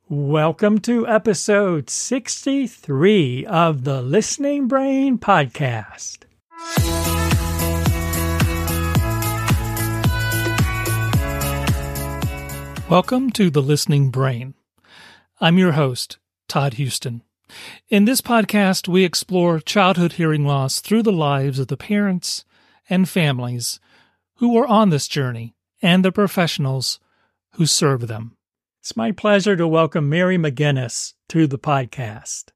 Welcome to episode 63 of the Listening Brain Podcast. Welcome to the Listening Brain. I'm your host, Todd Houston. In this podcast, we explore childhood hearing loss through the lives of the parents and families who were on this journey and the professionals who serve them. It's my pleasure to welcome Mary McGinnis to the podcast.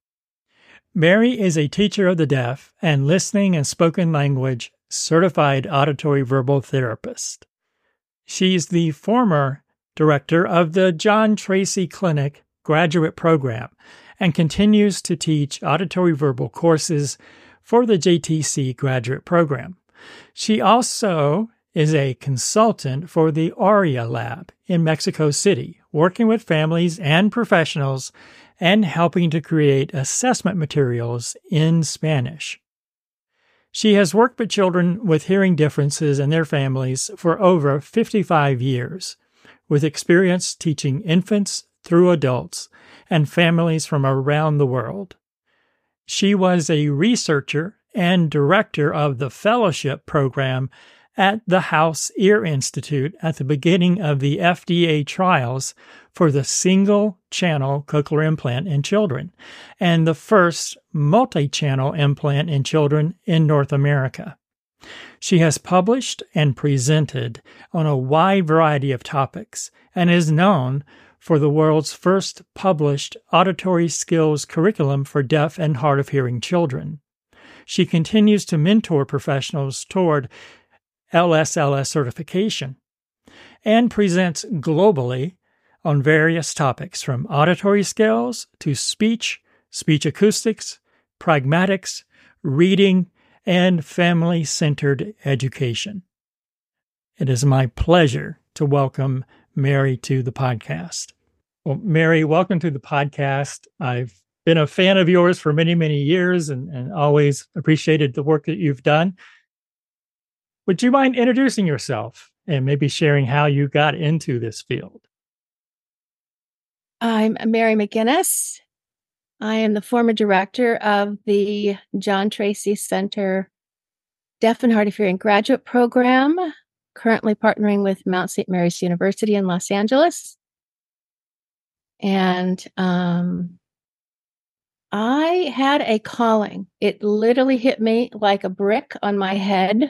Mary is a teacher of the deaf and listening and spoken language certified auditory verbal therapist. She's the former director of the John Tracy Clinic graduate program and continues to teach auditory verbal courses for the JTC graduate program. She also is a consultant for the ARIA Lab in Mexico City, working with families and professionals and helping to create assessment materials in Spanish. She has worked with children with hearing differences and their families for over 55 years, with experience teaching infants through adults and families from around the world. She was a researcher and director of the fellowship program at the House Ear Institute at the beginning of the FDA trials for the single-channel cochlear implant in children and the first multi-channel implant in children in North America. She has published and presented on a wide variety of topics and is known for the world's first published auditory skills curriculum for deaf and hard of hearing children. She continues to mentor professionals toward LSLS certification and presents globally on various topics from auditory skills to speech acoustics, pragmatics, reading, and family-centered education. It is my pleasure to welcome Mary to the podcast. Well, Mary, welcome to the podcast. I've been a fan of yours for many, many years and always appreciated the work that you've done. Would you mind introducing yourself and maybe sharing how you got into this field? I'm Mary McGinnis. I am the former director of the John Tracy Center Deaf and Hard of Hearing graduate program, currently partnering with Mount St. Mary's University in Los Angeles. And I had a calling. It literally hit me like a brick on my head.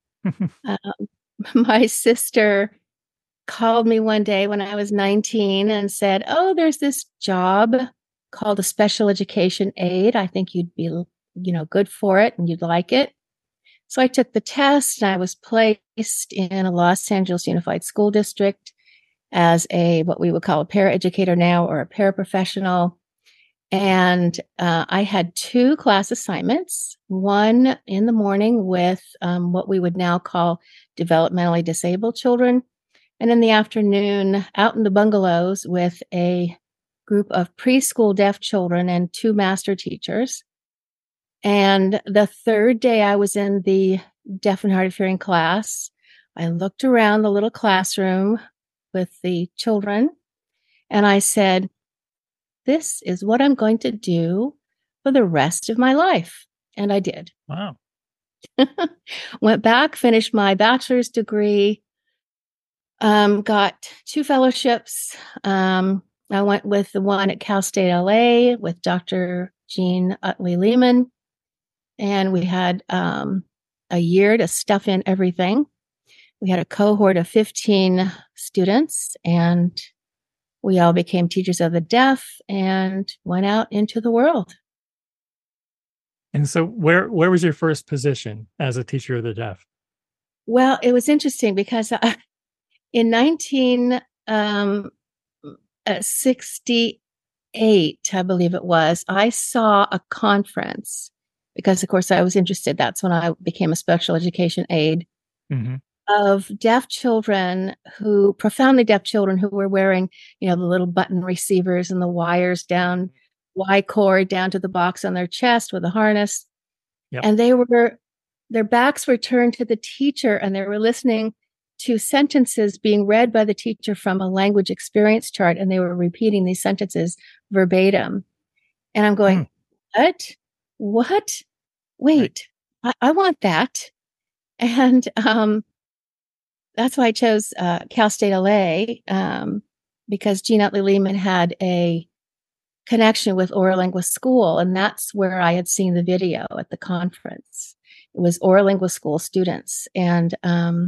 My sister called me one day when I was 19 and said, "Oh, there's this job called a special education aide. I think you'd be, good for it and you'd like it." So I took the test and I was placed in a Los Angeles Unified School District as what we would call a paraeducator now, or a paraprofessional. And I had 2 class assignments, one in the morning with what we would now call developmentally disabled children, and in the afternoon out in the bungalows with a group of preschool deaf children and 2 master teachers. And the third day I was in the deaf and hard of hearing class, I looked around the little classroom with the children and I said, "This is what I'm going to do for the rest of my life." And I did. Wow. Went back, finished my bachelor's degree, got 2 fellowships. I went with the one at Cal State LA with Dr. Jean Utley Lehman. And we had a year to stuff in everything. We had a cohort of 15 students, and we all became teachers of the deaf and went out into the world. And so where was your first position as a teacher of the deaf? Well, it was interesting because in 1968, I believe it was, I saw a conference because, of course, I was interested. That's when I became a special education aide. Mm-hmm. Of deaf children profoundly deaf children who were wearing, the little button receivers and the wires down, Y cord down to the box on their chest with a harness. Yep. And their backs were turned to the teacher and they were listening to sentences being read by the teacher from a language experience chart, and they were repeating these sentences verbatim. And I'm going, what? Wait, I want that. And that's why I chose Cal State LA, because Jean Utley Lehman had a connection with Oralingua School, and that's where I had seen the video at the conference. It was Oralingua School students, and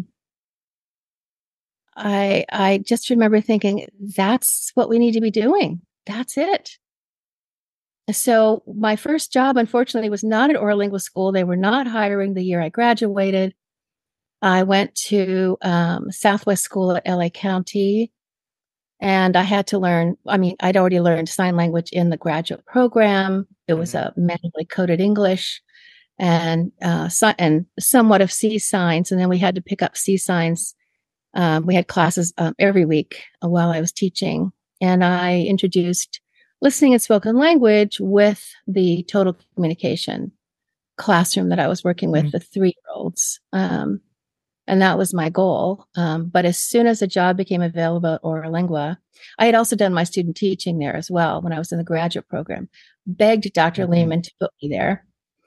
I just remember thinking, that's what we need to be doing. That's it. So my first job, unfortunately, was not at Oralingua School. They were not hiring the year I graduated. I went to Southwest School at LA County, and I had to learn, I'd already learned sign language in the graduate program. It was a manually coded English and somewhat of C signs. And then we had to pick up C signs. We had classes every week while I was teaching. And I introduced listening and spoken language with the total communication classroom that I was working with, the 3-year-olds. And that was my goal. But as soon as a job became available at Oralingua, I had also done my student teaching there as well when I was in the graduate program, begged Dr. Lehman to put me there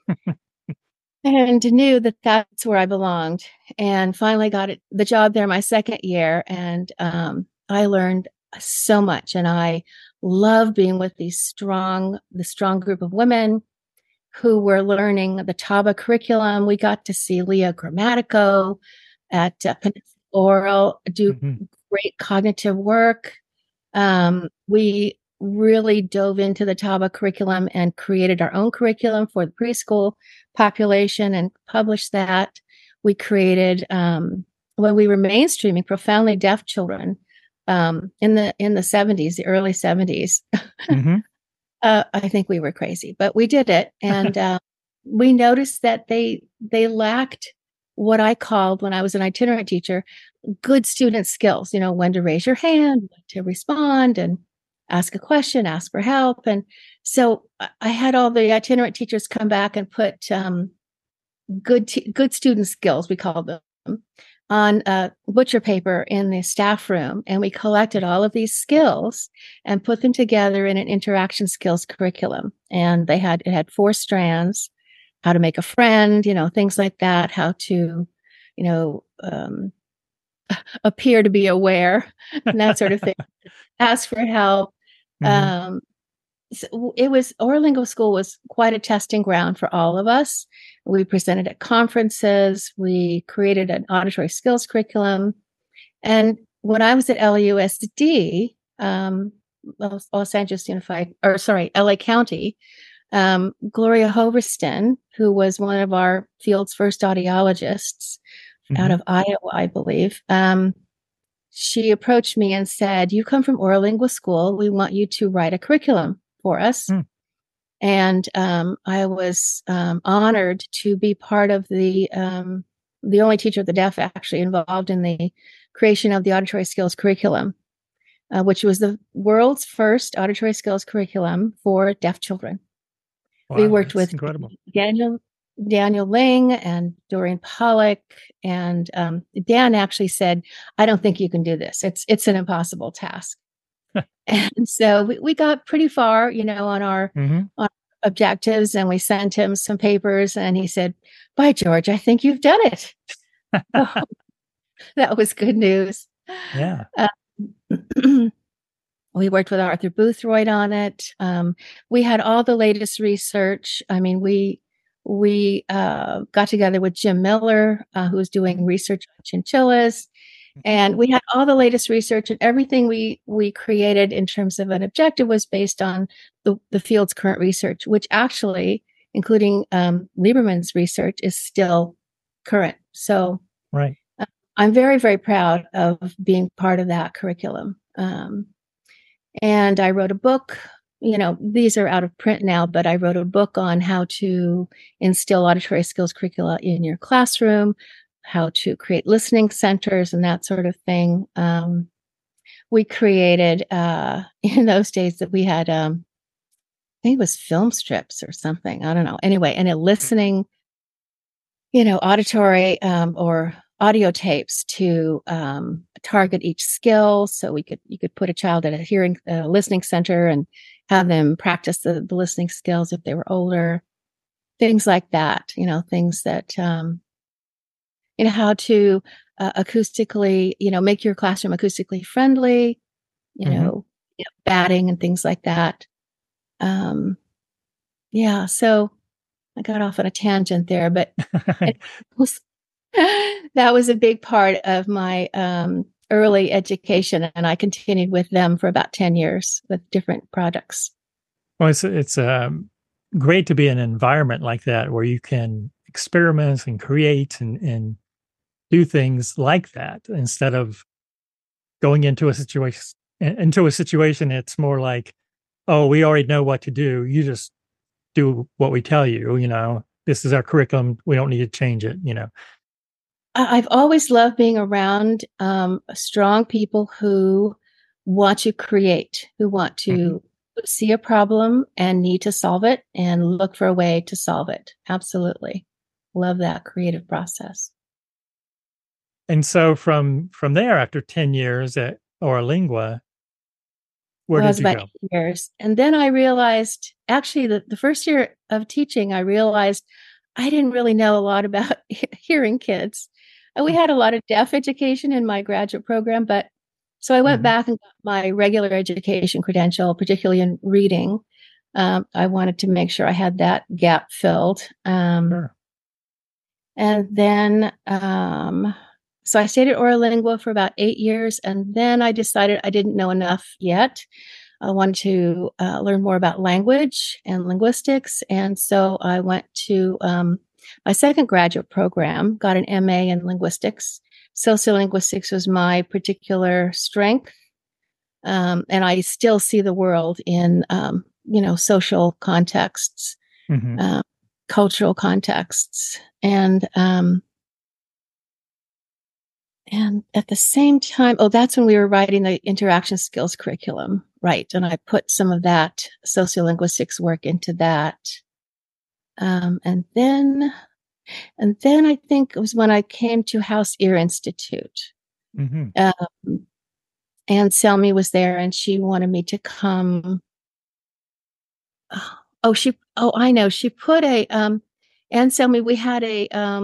and knew that that's where I belonged, and finally got the job there my second year. And I learned so much, and I love being with the strong group of women who were learning the TABA curriculum. We got to see Leah Grammatico at Peninsula Oral do great cognitive work. We really dove into the TABA curriculum and created our own curriculum for the preschool population and published that. We created, when we were mainstreaming profoundly deaf children in the 70s, the early 70s. I think we were crazy, but we did it. And we noticed that they lacked what I called, when I was an itinerant teacher, good student skills, when to raise your hand, when to respond and ask a question, ask for help. And so I had all the itinerant teachers come back and put good student skills, we called them, on butcher paper in the staff room. And we collected all of these skills and put them together in an interaction skills curriculum. And it had 4 strands: how to make a friend, things like that, how to, appear to be aware and that sort of thing, ask for help. So Oralingua School was quite a testing ground for all of us. We presented at conferences. We created an auditory skills curriculum. And when I was at LAUSD, Los Angeles LA County, Gloria Hoverston, who was one of our field's first audiologists out of Iowa, I believe, she approached me and said, "You come from Oralingua School. We want you to write a curriculum for us." And I was honored to be part of the only teacher of the deaf actually involved in the creation of the auditory skills curriculum, which was the world's first auditory skills curriculum for deaf children. Wow, we worked with incredible. Daniel Ling and Dorian Pollock, and Dan actually said, "I don't think you can do this. It's an impossible task." And so we got pretty far, on our objectives, and we sent him some papers, and he said, "By George, I think you've done it." Oh, that was good news. Yeah. We worked with Arthur Boothroyd on it. We had all the latest research. We got together with Jim Miller, who was doing research on chinchillas, and we had all the latest research, and everything we created in terms of an objective was based on the field's current research, which actually, including Lieberman's research, is still current. So right. I'm very, very proud of being part of that curriculum. And I wrote a book. These are out of print now, but I wrote a book on how to instill auditory skills curricula in your classroom, how to create listening centers and that sort of thing. We created, in those days that we had, I think it was film strips or something. I don't know. Anyway, and a listening, auditory or audio tapes to target each skill. So you could put a child at a listening center and have them practice the listening skills if they were older, things like that. Things that how to acoustically, make your classroom acoustically friendly. Batting and things like that. Yeah, so I got off on a tangent there, but that was a big part of my early education, and I continued with them for about 10 years with different products. Well, it's great to be in an environment like that where you can experiment and create and do things like that instead of going into a situation. It's more like, oh, we already know what to do. You just do what we tell you. This is our curriculum. We don't need to change it. I've always loved being around strong people who want to create, who want to see a problem and need to solve it and look for a way to solve it. Absolutely. Love that creative process. And so from there, after 10 years at Auralingua, where did you go? 8 years. And then I realized, actually, the first year of teaching, I realized I didn't really know a lot about hearing kids. We had a lot of deaf education in my graduate program, but so I went back and got my regular education credential, particularly in reading. I wanted to make sure I had that gap filled. Sure. And then, so I stayed at Auralingua for about 8 years, and then I decided I didn't know enough yet. I wanted to learn more about language and linguistics, and so I went to my second graduate program, got an MA in linguistics. Sociolinguistics was my particular strength, and I still see the world in social contexts, cultural contexts, and at the same time, that's when we were writing the interaction skills curriculum, right? And I put some of that sociolinguistics work into that. And then I think it was when I came to House Ear Institute. Anne Selmy was there, and she wanted me to come. I know. She put Anne Selmy, we had a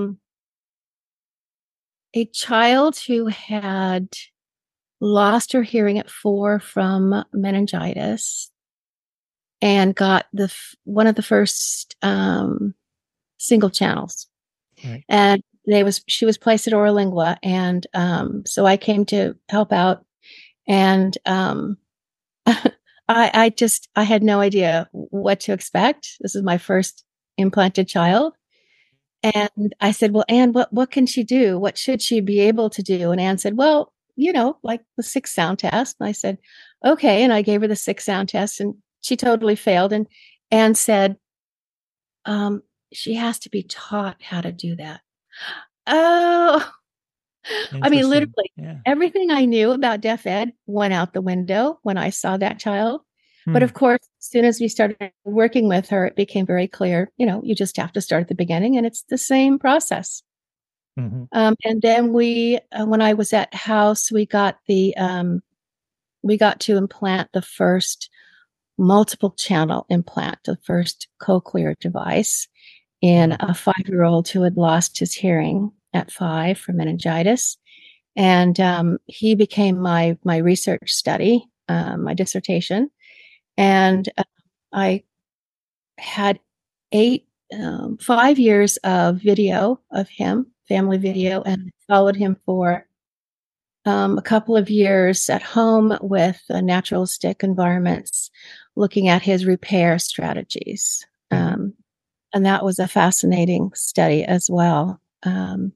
child who had lost her hearing at 4 from meningitis and got one of the first single channels. Right. And she was placed at Auralingua, and so I came to help out, and I had no idea what to expect. This is my first implanted child. And I said, well, Anne, what can she do? What should she be able to do? And Anne said, well, like the 6 sound test. And I said, okay. And I gave her the 6 sound test, and she totally failed. And Anne said, she has to be taught how to do that. Oh, I mean, literally everything I knew about deaf ed went out the window when I saw that child. But of course, as soon as we started working with her, it became very clear, you just have to start at the beginning, and it's the same process. And then when I was at House, we got to implant the first multiple channel implant, the first cochlear device in a 5-year-old who had lost his hearing at 5 from meningitis. And he became my research study, my dissertation. And I had 5 years of video of him, family video, and followed him for a couple of years at home with naturalistic environments, looking at his repair strategies. And that was a fascinating study as well. And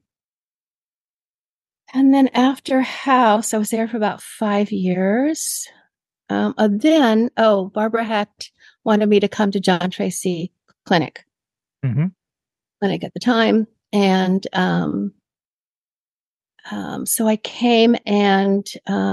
then after House, I was there for about 5 years. Then Barbara Hecht wanted me to come to John Tracy Clinic at the time. And so I came and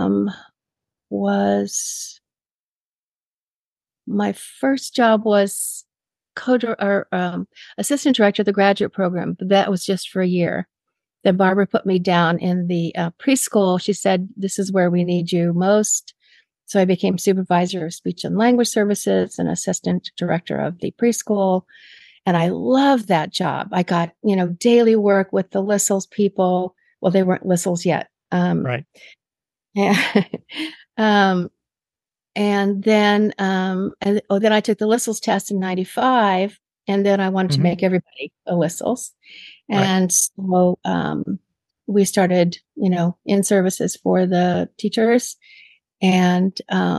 my first job was assistant director of the graduate program, but that was just for a year. then Barbara put me down in the preschool. She said, "This is where we need you most." So I became supervisor of speech and language services and assistant director of the preschool. And I loved that job. I got, daily work with the Lissels people. Well, they weren't Lissels yet. Right. um, and then I took the Lissels test in 95, and then I wanted to make everybody a Lissels. And so we started, in services for the teachers. And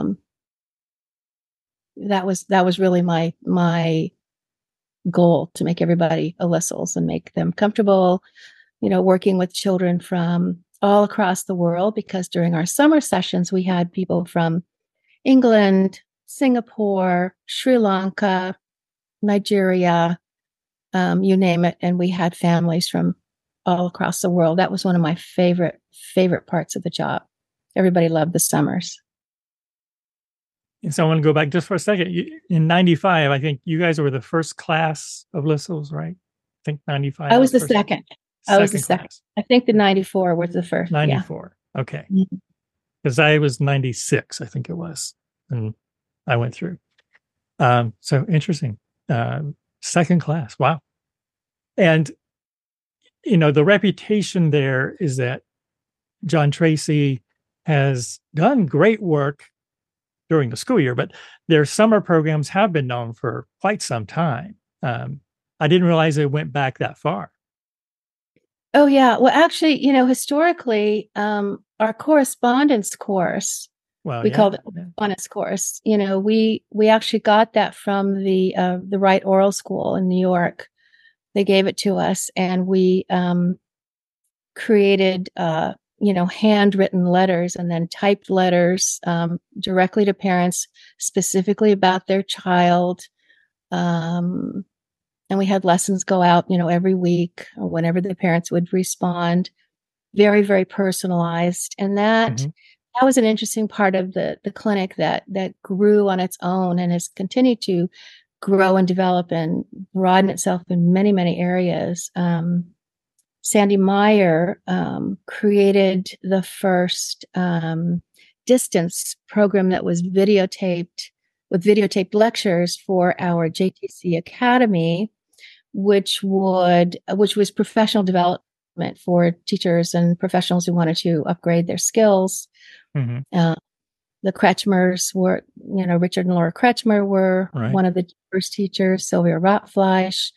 that was really my goal, to make everybody a Lissels and make them comfortable, working with children from all across the world, because during our summer sessions, we had people from England, Singapore, Sri Lanka, Nigeria, you name it. And we had families from all across the world. That was one of my favorite parts of the job. Everybody loved the summers. And so I want to go back just for a second. In 95, I think you guys were the first class of Lissels, right? I think 95. I was the second. I was the second. I think the 94 was the first. 94. Yeah. Okay. Mm-hmm. Because I was 96, I think it was. And I went through. So interesting. Second class. Wow. And, the reputation there is that John Tracy has done great work during the school year, but their summer programs have been known for quite some time. I didn't realize it went back that far. Oh, yeah. Well, actually, historically, our correspondence course, we called it correspondence course. We actually got that from the Wright Oral School in New York. They gave it to us, and we created, handwritten letters and then typed letters directly to parents, specifically about their child. And we had lessons go out, every week, whenever the parents would respond. Very, very personalized. And that was an interesting part of the clinic that grew on its own and has continued to grow and develop and broaden itself in many, many areas. Sandy Meyer created the first distance program that was videotaped lectures for our JTC Academy, which was professional development for teachers and professionals who wanted to upgrade their skills. The Kretschmers were, Richard and Laura Kretschmer were one of the first teachers, Sylvia Rotfleisch.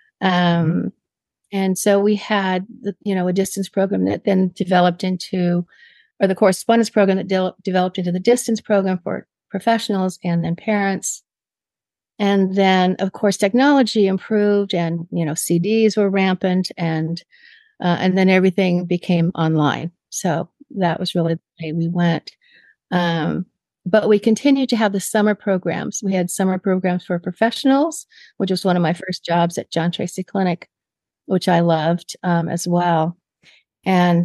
And so we had, a distance program that then developed into, or the correspondence program that developed into the distance program for professionals and then parents. And then, of course, technology improved, and, CDs were rampant, and then everything became online. So that was really the way we went. But we continued to have the summer programs. We had summer programs for professionals, which was one of my first jobs at John Tracy Clinic, which I loved as well. And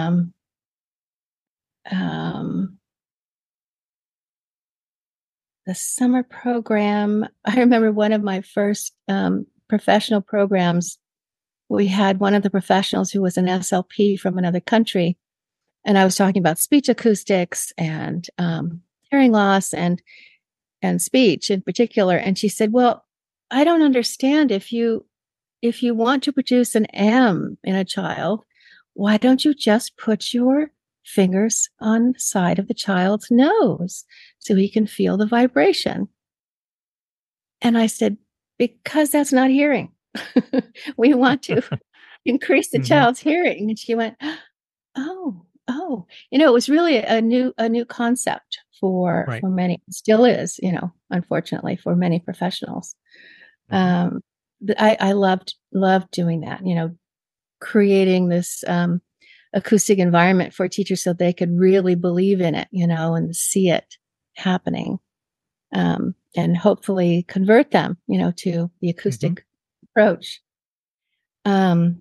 the summer program, I remember one of my first professional programs. We had one of the professionals who was an SLP from another country. And I was talking about speech acoustics and hearing loss and speech in particular. And she said, "Well, I don't understand. If you want to produce an M in a child, why don't you just put your fingers on the side of the child's nose so he can feel the vibration?" And I said, "Because that's not hearing. We want to increase the child's hearing." And she went, Oh, it was really a new concept for many, still is, unfortunately, for many professionals. But I loved doing that, creating this acoustic environment for teachers so they could really believe in it, and see it happening, and hopefully convert them, to the acoustic approach. And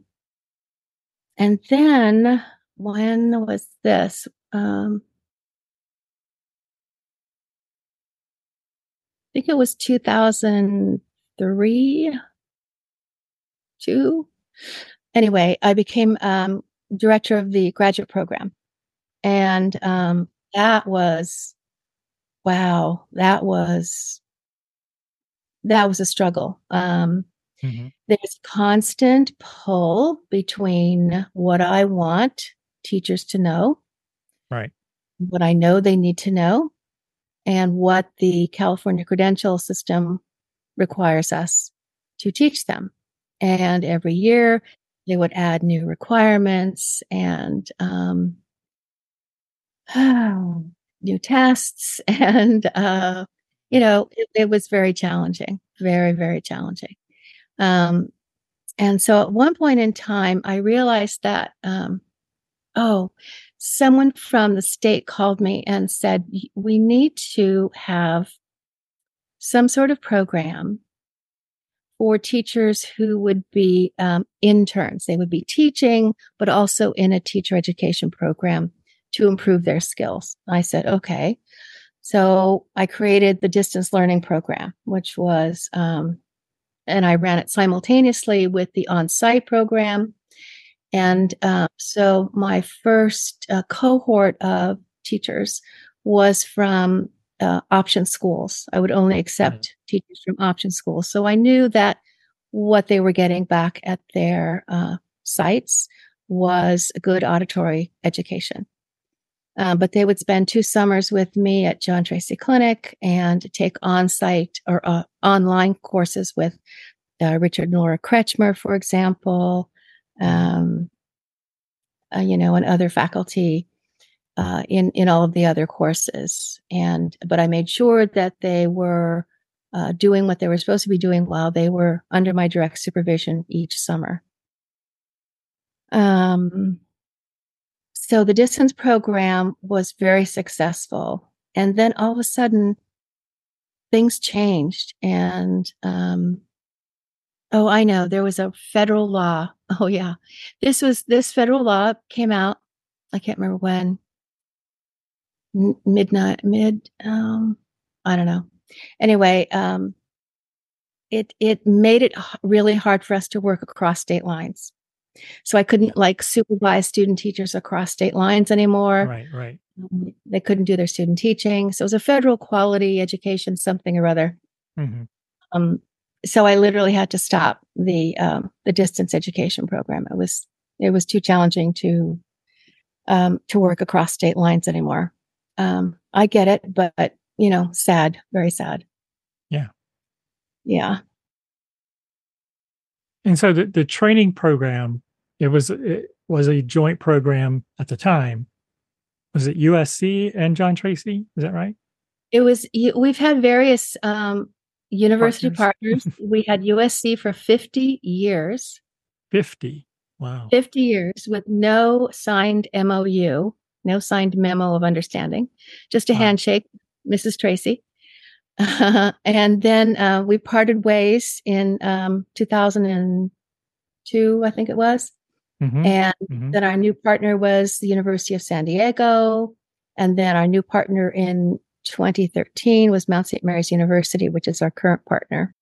then, when was this? I think it was 2003, 2. anyway, I became director of the graduate program. And that was, wow, that was a struggle. There's constant pull between what I want teachers to know, right, what I know they need to know, and what the California credential system requires us to teach them. And every year they would add new requirements and new tests. And, it was very challenging, very, very challenging. And so at one point in time, I realized that, someone from the state called me and said, we need to have some sort of program for teachers who would be interns. They would be teaching, but also in a teacher education program to improve their skills. I said, okay. So I created the distance learning program, which was, and I ran it simultaneously with the on-site program. And so my first cohort of teachers was from option schools. I would only accept teachers from option schools. So I knew that what they were getting back at their sites was a good auditory education. But they would spend 2 summers with me at John Tracy Clinic and take on-site or online courses with Richard and Laura Kretschmer, for example, and other faculty in all of the other courses. But I made sure that they were doing what they were supposed to be doing while they were under my direct supervision each summer. So the distance program was very successful. And then all of a sudden, things changed. And, I know, there was a federal law. Oh, yeah. This federal law came out, I can't remember when, I don't know. Anyway, it made it really hard for us to work across state lines. So I couldn't supervise student teachers across state lines anymore. Right. They couldn't do their student teaching. So it was a federal quality education, something or other. Mm-hmm. So I literally had to stop the distance education program. It was too challenging to work across state lines anymore. I get it, but sad, very sad. Yeah. Yeah. And so the training program, it was a joint program at the time. Was it USC and John Tracy? Is that right? It was. We've had various university partners. We had USC for 50 years. 50. Wow. 50 years with no signed MOU, no signed memo of understanding, just a handshake, Mrs. Tracy. And then we parted ways in 2002, I think it was. Mm-hmm. And then our new partner was the University of San Diego. And then our new partner in 2013 was Mount St. Mary's University, which is our current partner.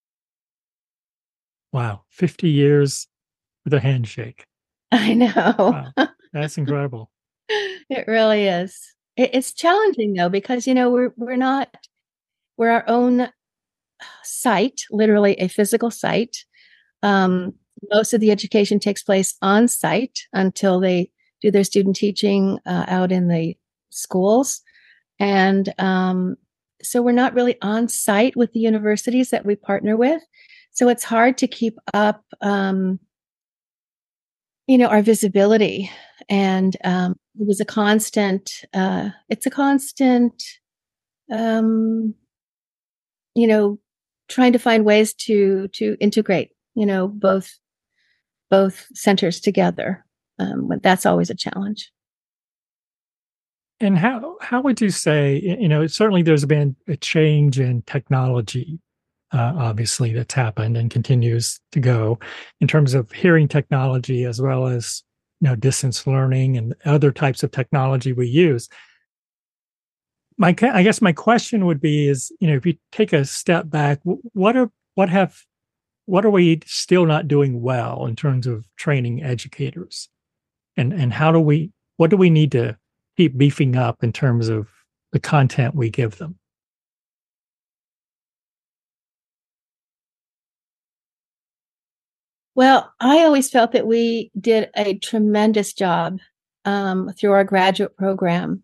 Wow. 50 years with a handshake. I know. Wow. That's incredible. It really is. It's challenging though, because, we're our own site, literally a physical site. Most of the education takes place on site until they do their student teaching out in the schools. And so we're not really on site with the universities that we partner with. So it's hard to keep up, our visibility. And it was a constant, trying to find ways to integrate, both centers together. But that's always a challenge. And how would you say, certainly there's been a change in technology, obviously, that's happened and continues to go in terms of hearing technology as well as, distance learning and other types of technology we use. I guess my question would be is, if you take a step back, what have what are we still not doing well in terms of training educators? And what do we need to keep beefing up in terms of the content we give them? Well, I always felt that we did a tremendous job through our graduate program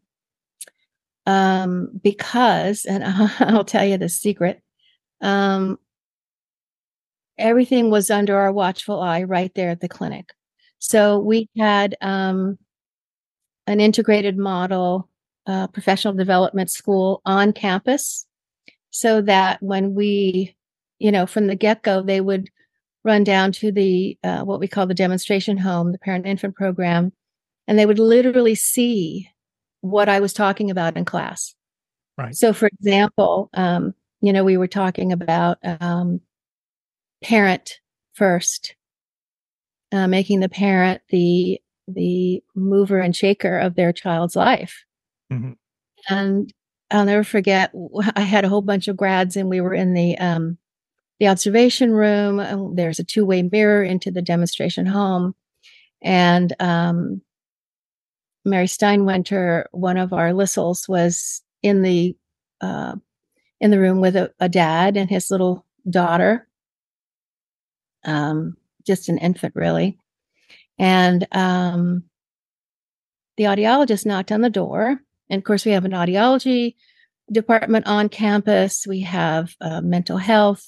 because, and I'll tell you the secret, um, everything was under our watchful eye right there at the clinic. So we had an integrated model professional development school on campus so that when we, from the get-go, they would run down to the what we call the demonstration home, the parent infant program, and they would literally see what I was talking about in class. Right. So, for example, we were talking about parent first, making the parent the mover and shaker of their child's life. Mm-hmm. And I'll never forget, I had a whole bunch of grads, and we were in the observation room. And there's a two-way mirror into the demonstration home. And Mary Steinwenter, one of our Lissels, was in the room with a dad and his little daughter, just an infant, really. And the audiologist knocked on the door. And of course, we have an audiology department on campus. We have a mental health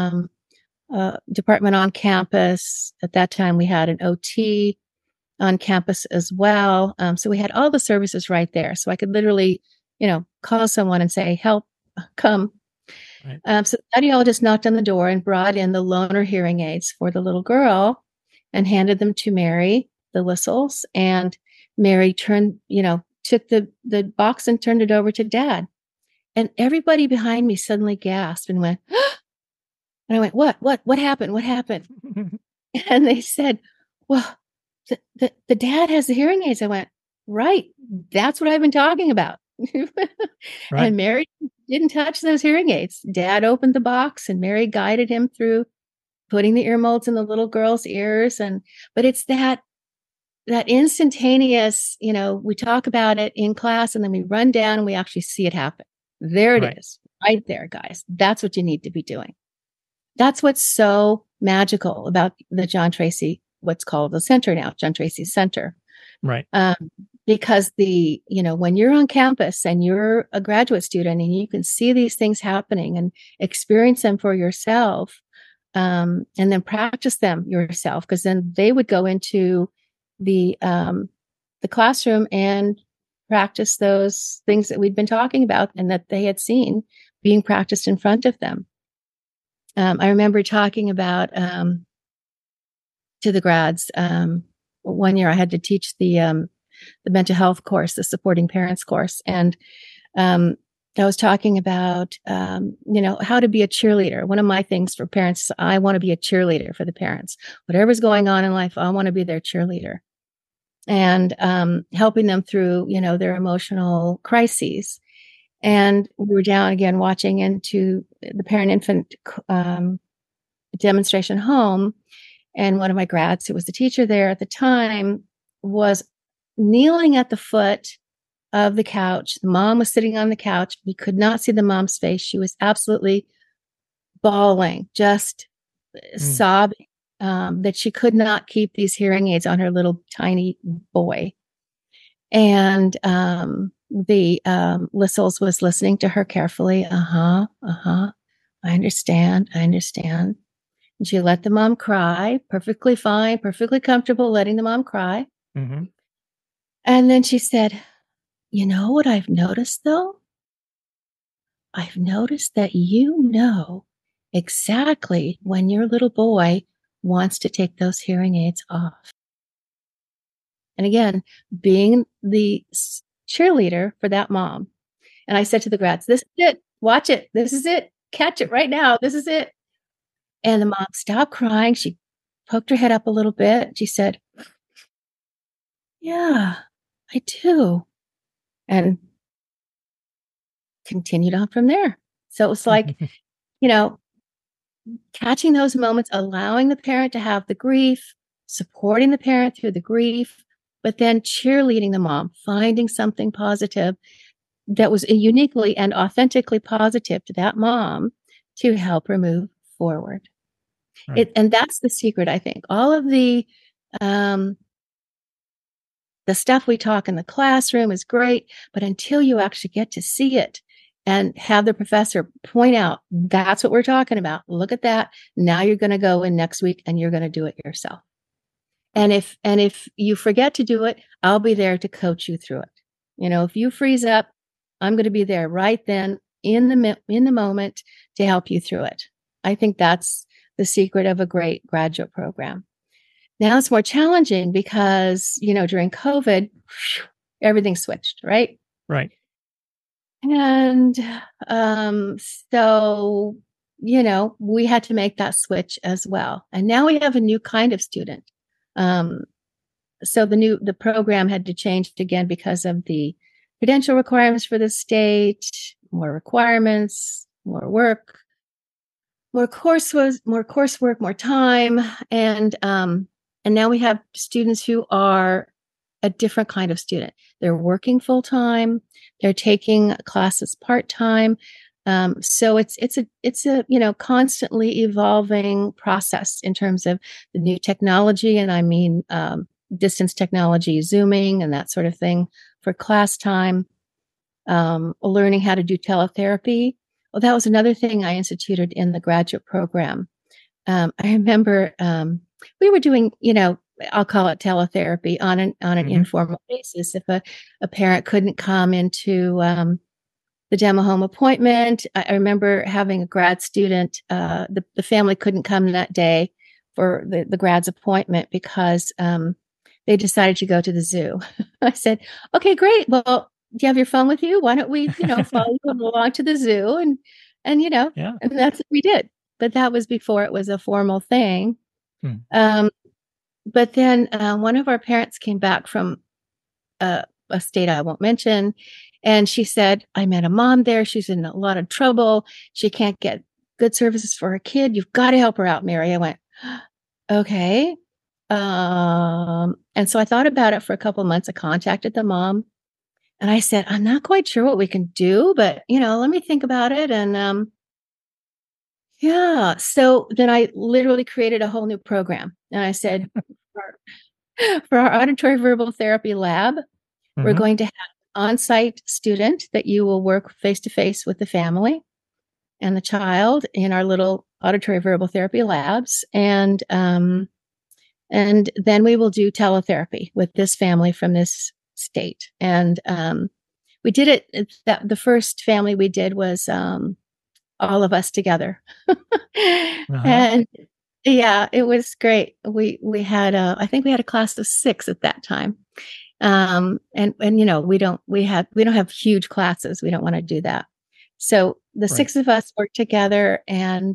department on campus. At that time, we had an OT on campus as well. So we had all the services right there. So I could literally, call someone and say, help, come. Right. So the audiologist knocked on the door and brought in the loaner hearing aids for the little girl and handed them to Mary, the Lissels. And Mary took the box and turned it over to Dad. And everybody behind me suddenly gasped and went, and I went, what happened? What happened? And they said, well, the dad has the hearing aids. I went, right. That's what I've been talking about. Right. And Mary didn't touch those hearing aids. Dad opened the box and Mary guided him through putting the ear molds in the little girl's ears. But it's that instantaneous, we talk about it in class and then we run down and we actually see it happen. There it is, right there, guys. That's what you need to be doing. That's what's so magical about the John Tracy, what's called the center now, John Tracy Center. Right. Because when you're on campus and you're a graduate student and you can see these things happening and experience them for yourself, and then practice them yourself, because then they would go into the classroom and practice those things that we'd been talking about and that they had seen being practiced in front of them. I remember talking about to the grads. One year I had to teach the mental health course, the supporting parents course. And I was talking about, how to be a cheerleader. One of my things for parents is I want to be a cheerleader for the parents. Whatever's going on in life, I want to be their cheerleader. And helping them through, their emotional crises. And we were down again watching into the parent-infant demonstration home. And one of my grads, who was the teacher there at the time, was kneeling at the foot of the couch. The mom was sitting on the couch. We could not see the mom's face. She was absolutely bawling, just sobbing, that she could not keep these hearing aids on her little tiny boy. And the Lissels was listening to her carefully. I understand. And she let the mom cry, perfectly fine, perfectly comfortable letting the mom cry. Mm-hmm. And then she said, you know what I've noticed, though? I've noticed that you know exactly when your little boy wants to take those hearing aids off. And again, being the cheerleader for that mom. And I said to the grads, this is it. Watch it. This is it. Catch it right now. This is it. And the mom stopped crying. She poked her head up a little bit. She said, yeah, I do. And continued on from there. So it was like, catching those moments, allowing the parent to have the grief, supporting the parent through the grief, but then cheerleading the mom, finding something positive that was uniquely and authentically positive to that mom to help her move forward. Right. And that's the secret, I think. All of um, the stuff we talk in the classroom is great, but until you actually get to see it and have the professor point out, that's what we're talking about. Look at that. Now you're going to go in next week and you're going to do it yourself. And if you forget to do it, I'll be there to coach you through it. If you freeze up, I'm going to be there right then in the moment to help you through it. I think that's the secret of a great graduate program. Now it's more challenging because, during COVID, everything switched, right? Right. And so, we had to make that switch as well. And now we have a new kind of student. So the program had to change again because of the credential requirements for the state, more requirements, more work, more coursework, more time. And now we have students who are a different kind of student. They're working full time. They're taking classes part time. So it's a constantly evolving process in terms of the new technology, and I mean distance technology, Zooming, and that sort of thing for class time. Learning how to do teletherapy. Well, that was another thing I instituted in the graduate program. I remember we were doing, I'll call it teletherapy on an informal basis. If a parent couldn't come into the demo home appointment, I remember having a grad student. The family couldn't come that day for the grad's appointment because they decided to go to the zoo. I said, "Okay, great. Well, do you have your phone with you? Why don't we, follow you along to the zoo and Yeah. and that's what we did." But that was before it was a formal thing. But then one of our parents came back from a state I won't mention, and she said, "I met a mom there. She's in a lot of trouble. She can't get good services for her kid. You've got to help her out, Mary." I went, "Okay." And so I thought about it for a couple of months. I contacted the mom and I said, "I'm not quite sure what we can do, but let me think about it." And yeah. So then I literally created a whole new program. And I said, for our auditory verbal therapy lab, we're going to have an on-site student that you will work face-to-face with the family and the child in our little auditory verbal therapy labs. And then we will do teletherapy with this family from this state. And we did it. The first family we did was all of us together. And yeah, it was great. We had I think we had a class of 6 at that time. And we don't have huge classes. We don't want to do that. So the 6 of us worked together and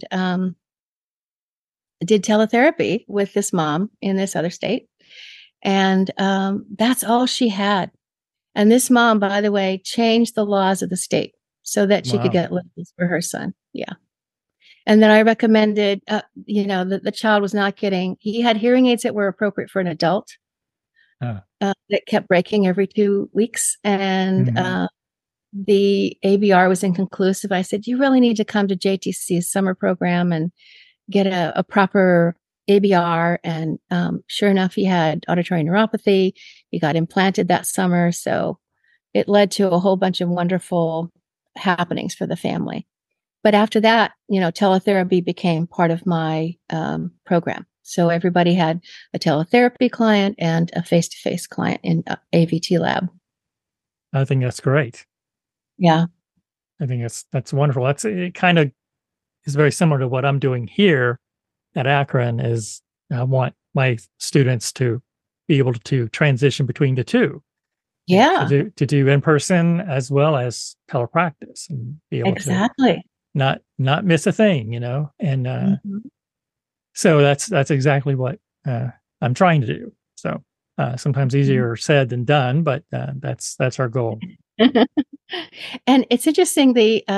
did teletherapy with this mom in this other state. And that's all she had. And this mom, by the way, changed the laws of the state so that she could get lessons for her son. Yeah. And then I recommended, the child was not he had hearing aids that were appropriate for an adult that kept breaking every 2 weeks. And the ABR was inconclusive. I said, "You really need to come to JTC's summer program and get a proper ABR." And sure enough, he had auditory neuropathy. He got implanted that summer. So it led to a whole bunch of wonderful happenings for the family. But after that, teletherapy became part of my program. So everybody had a teletherapy client and a face-to-face client in AVT lab. I think that's great. Yeah. I think that's wonderful. It kind of is very similar to what I'm doing here at Akron. Is I want my students to be able to transition between the two. Yeah. To do in person as well as telepractice and be able to not miss a thing, and so that's exactly what I'm trying to do. So sometimes easier said than done, but that's our goal. And it's interesting.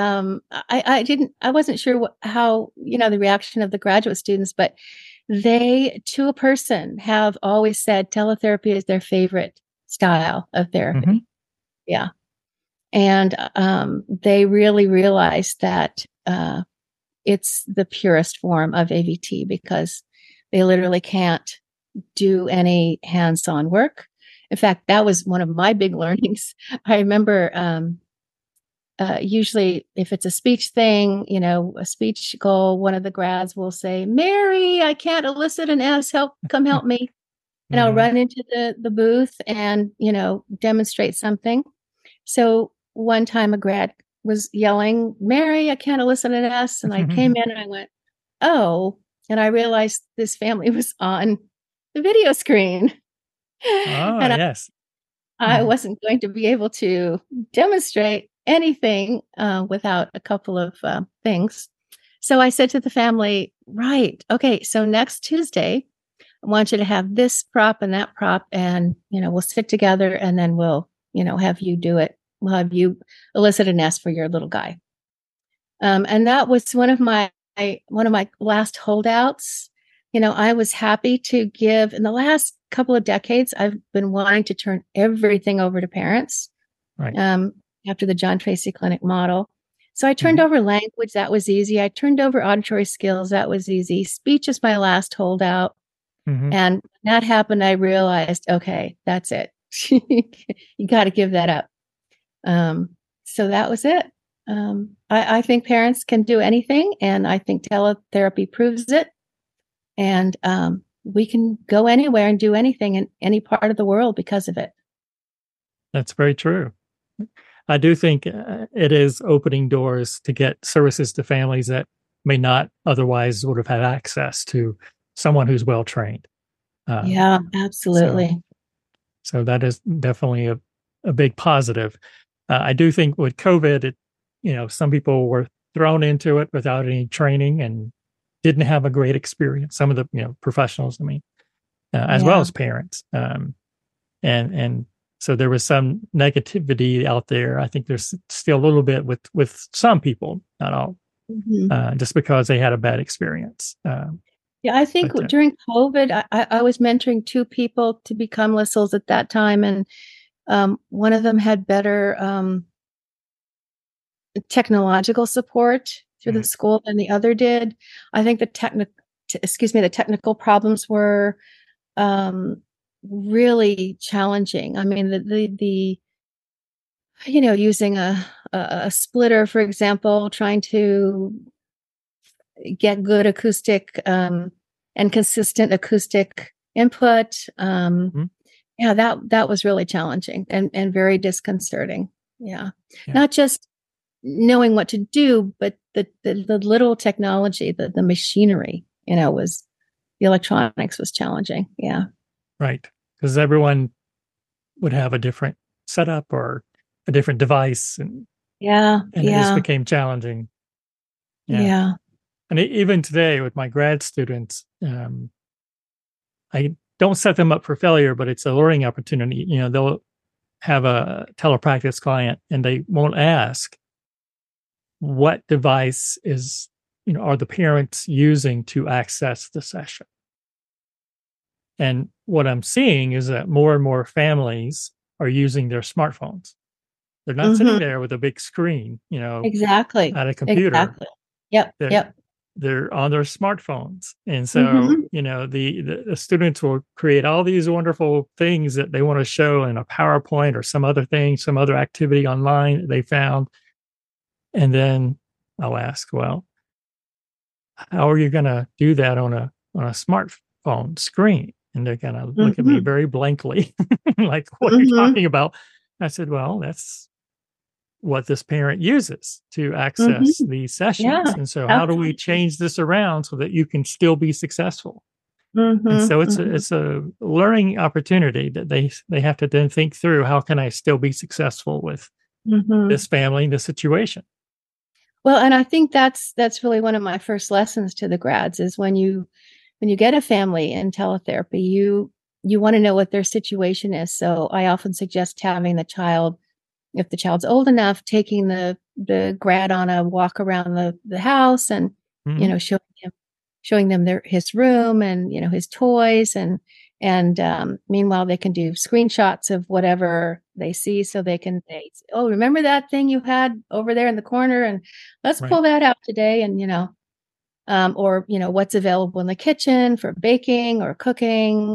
I wasn't sure how, the reaction of the graduate students, but they, to a person, have always said teletherapy is their favorite style of therapy. Mm-hmm. Yeah. And they really realize that it's the purest form of AVT because they literally can't do any hands-on work. In fact, that was one of my big learnings. I remember usually if it's a speech thing, a speech goal, one of the grads will say, "Mary, I can't elicit an S. Come help me." And I'll run into the booth and, demonstrate something. So one time a grad was yelling, "Mary, I can't elicit an S." And I came in and I went, "Oh," and I realized this family was on the video screen. Oh, And yes. I wasn't going to be able to demonstrate anything without a couple of things. So I said to the family, "Right, okay, so next Tuesday, I want you to have this prop and that prop, and, we'll sit together and then we'll, have you do it. We'll have you elicit a nest for your little guy." And that was one of my last holdouts. I was happy to give. In the last couple of decades, I've been wanting to turn everything over to parents. Right. After the John Tracy Clinic model. So I turned over language. That was easy. I turned over auditory skills. That was easy. Speech is my last holdout. And when that happened, I realized, okay, that's it. You got to give that up. So that was it. I think parents can do anything, and I think teletherapy proves it. And we can go anywhere and do anything in any part of the world because of it. That's very true. I do think it is opening doors to get services to families that may not otherwise would have had access to someone who's well trained. Yeah, absolutely. So that is definitely a big positive. I do think with COVID, some people were thrown into it without any training and didn't have a great experience. Some of the professionals, as well as parents, and so there was some negativity out there. I think there's still a little bit with some people, not all, just because they had a bad experience. Yeah, I think during COVID, I was mentoring 2 people to become LISLs at that time, and one of them had better technological support through the school than the other did. I think the technical problems were really challenging. I mean, the using a splitter, for example, trying to get good acoustic and consistent acoustic input. Yeah, that was really challenging and very disconcerting. Yeah. Not just knowing what to do, but the little technology, the machinery, the electronics was challenging. Yeah. Right. Because everyone would have a different setup or a different device. And it just became challenging. Yeah. And even today with my grad students, I don't set them up for failure, but it's a learning opportunity. They'll have a telepractice client and they won't ask what device are the parents using to access the session. And what I'm seeing is that more and more families are using their smartphones. They're not sitting there with a big screen, exactly at a computer. Exactly. Yep. They're on their smartphones. And so, the students will create all these wonderful things that they want to show in a PowerPoint or some other thing, some other activity online that they found. And then I'll ask, well, how are you going to do that on a smartphone screen? And they're going to look at me very blankly, like, what are you talking about? I said, well, that's what this parent uses to access these sessions. Yeah, and so how do we change this around so that you can still be successful? And so it's a learning opportunity that they have to then think through, how can I still be successful with this family, this situation? Well, and I think that's really one of my first lessons to the grads is when you get a family in teletherapy, you want to know what their situation is. So I often suggest having the child if the child's old enough, taking the grad on a walk around the house and, Mm-hmm. Showing them his room and, his toys and meanwhile they can do screenshots of whatever they see so they can say, oh, remember that thing you had over there in the corner, and let's Right. pull that out today. And or what's available in the kitchen for baking or cooking,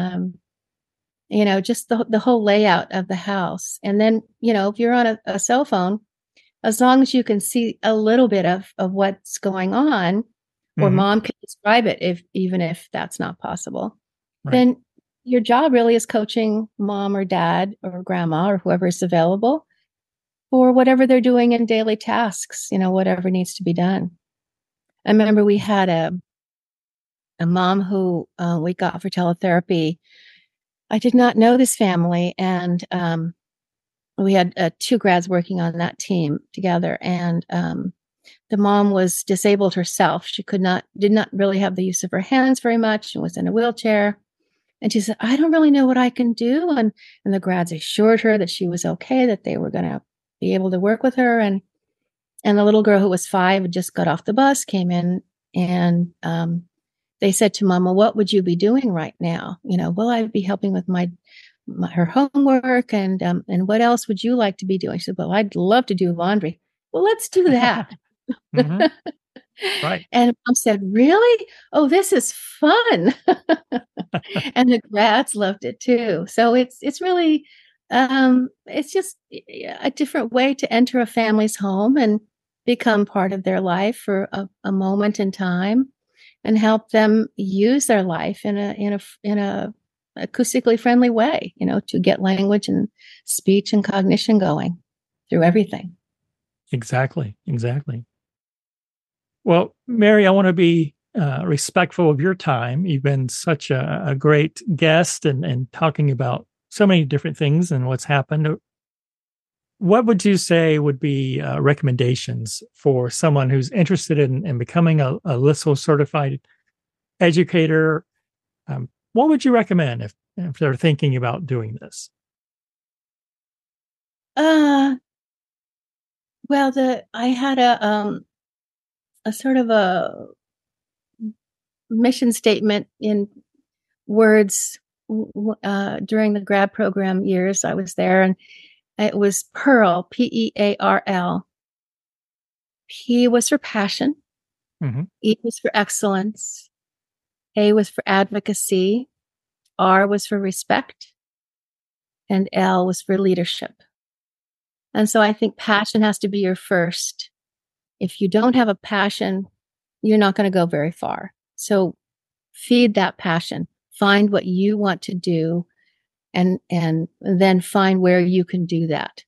just the whole layout of the house. And then if you're on a cell phone, as long as you can see a little bit of what's going on, or Mm-hmm. mom can describe it, even if that's not possible, Right. then your job really is coaching mom or dad or grandma or whoever is available for whatever they're doing in daily tasks, whatever needs to be done. I remember we had a mom who we got for teletherapy. I did not know this family, and we had 2 grads working on that team together, and the mom was disabled herself. She did not really have the use of her hands very much and was in a wheelchair. And she said, I don't really know what I can do. And the grads assured her that she was okay, that they were going to be able to work with her. And the little girl who was 5 had just got off the bus, came in, and they said to Mama, what would you be doing right now? Will I be helping with her homework? And what else would you like to be doing? She said, well, I'd love to do laundry. Well, let's do that. Mm-hmm. Right. And Mom said, really? Oh, this is fun. And the grads loved it too. So it's really, it's just a different way to enter a family's home and become part of their life for a moment in time, and help them use their life in a acoustically friendly way, to get language and speech and cognition going through everything. Exactly. Well, Mary, I want to be respectful of your time. You've been such a great guest and talking about so many different things and what's happened. What would you say would be recommendations for someone who's interested in becoming a LISL certified educator? What would you recommend if they're thinking about doing this? Well, I had a sort of a mission statement in words during the grad program years I was there, and it was PEARL, PEARL. P was for passion, Mm-hmm. E was for excellence, A was for advocacy, R was for respect, and L was for leadership. And so I think passion has to be your first. If you don't have a passion, you're not going to go very far. So feed that passion, find what you want to do, and then find where you can do that.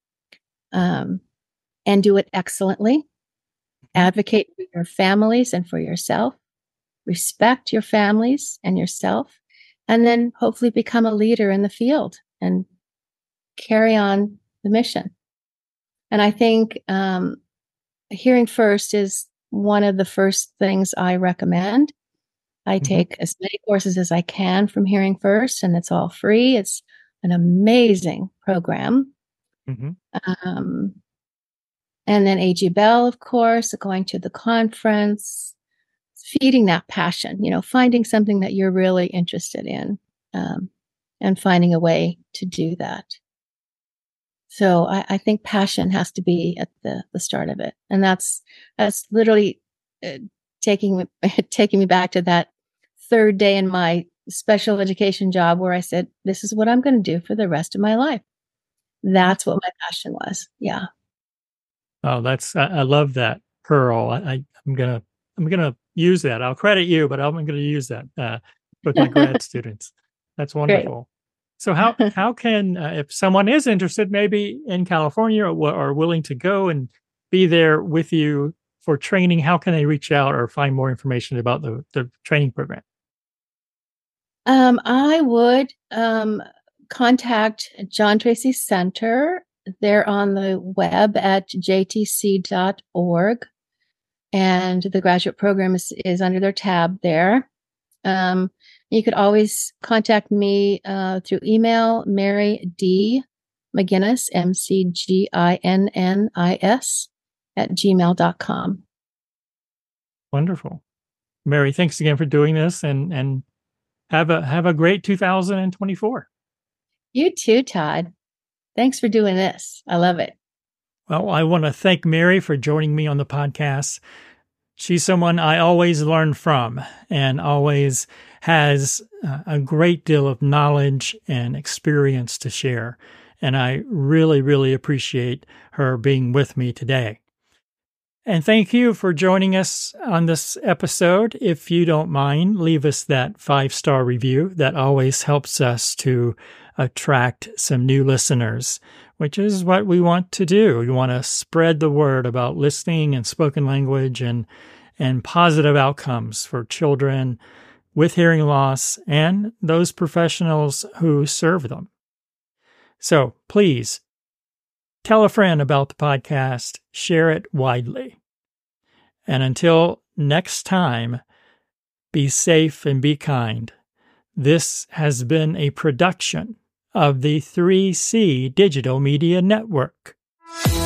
And do it excellently. Advocate for your families and for yourself. Respect your families and yourself. And then hopefully become a leader in the field and carry on the mission. And I think Hearing First is one of the first things I recommend. I take as many courses as I can from Hearing First, and it's all free. It's an amazing program. Mm-hmm. And then A.G. Bell, of course, going to the conference, feeding that passion, finding something that you're really interested in, and finding a way to do that. So I think passion has to be at the start of it. And that's literally taking me back to that third day in my special education job where I said, this is what I'm going to do for the rest of my life. That's what my passion was. Yeah. Oh, I love that, Pearl. I'm gonna use that. I'll credit you, but I'm gonna use that with my grad students. That's wonderful. Great. So how can if someone is interested, maybe in California or willing to go and be there with you for training, how can they reach out or find more information about the training program? I would contact John Tracy Center. They're on the web at jtc.org, and the graduate program is under their tab there. You could always contact me through email, Mary D. McGinnis, McGinnis, @gmail.com. Wonderful. Mary, thanks again for doing this, and have a great 2024. You too, Todd. Thanks for doing this. I love it. Well, I want to thank Mary for joining me on the podcast. She's someone I always learn from and always has a great deal of knowledge and experience to share. And I really, really appreciate her being with me today. And thank you for joining us on this episode. If you don't mind, leave us that 5-star review. That always helps us to attract some new listeners, which is what we want to do. We want to spread the word about listening and spoken language and positive outcomes for children with hearing loss and those professionals who serve them. So please tell a friend about the podcast, share it widely. And until next time, be safe and be kind. This has been a production of the 3C Digital Media Network.